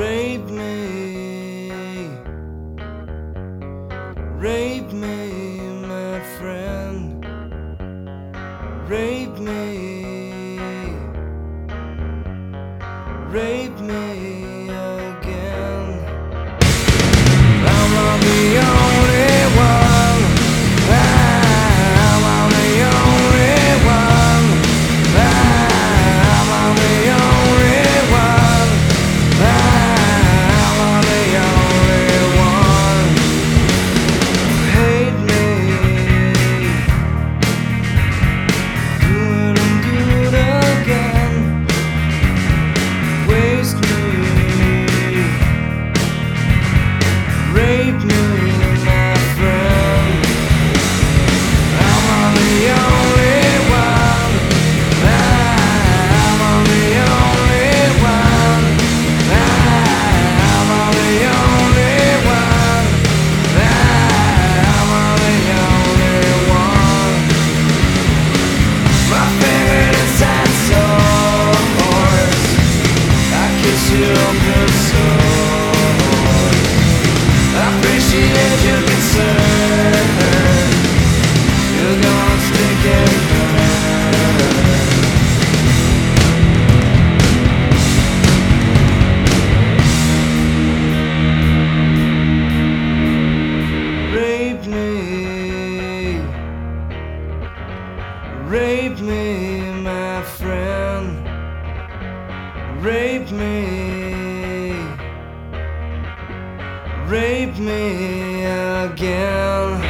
Rape me, rape me, my friend. Rape me, rape me again. I'm not the only one. I'm not the only one. I'm not the only one. I'm not the only one. Hate me, do it and do it again. Waste me, rape me, my friend. I'm on the only one. I'm on the only one. I'm on the only one. I'm on the only one. My favorite inside source. I kiss you open source. I appreciate your concern. You're gonna stick and burn. Rape me, rape me, my friend. Rape me, rape me again.